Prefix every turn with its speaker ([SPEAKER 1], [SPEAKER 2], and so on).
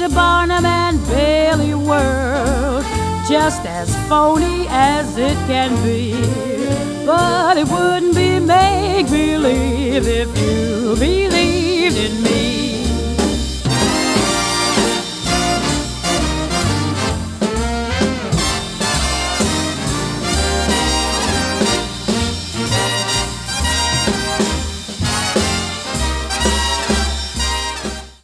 [SPEAKER 1] the Barnum and Bailey world, just as phony as it can be. But it wouldn't be make-believe if you be